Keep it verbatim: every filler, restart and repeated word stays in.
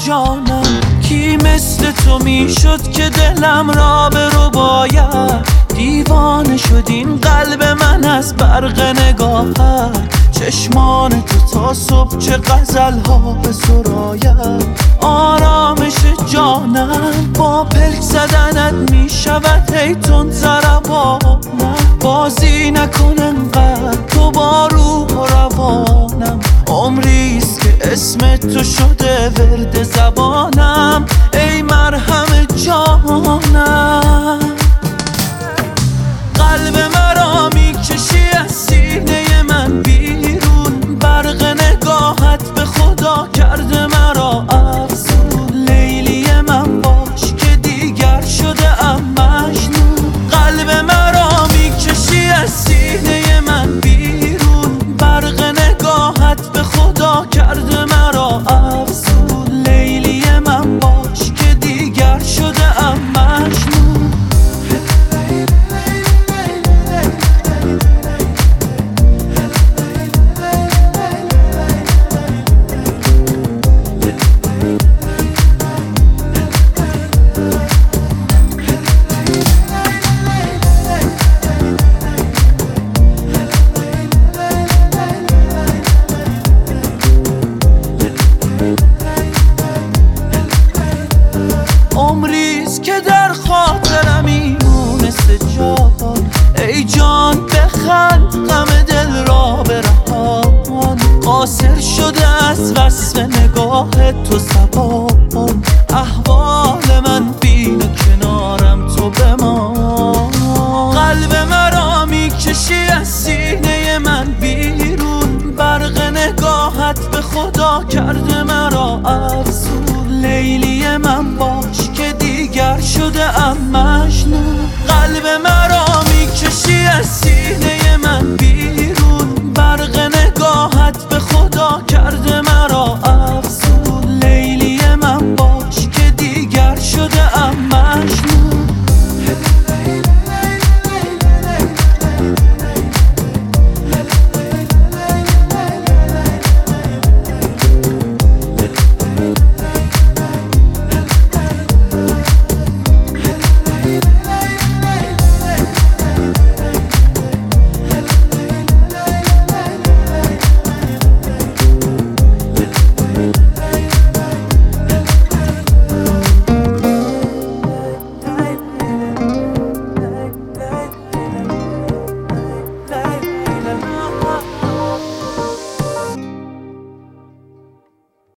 جانم، کی مثل تو میشد که دلم را به رو باید. دیوانه شد این قلب من از برق نگاهت، چشمان تو تا صبح چه غزل ها به سراید. آرامش جانم با پلک زدنت میشود هی تند ضربانم. بازی نکن انقدر تو با روح و روانم، عمریست که اسم تو شده ورد زبانم. ای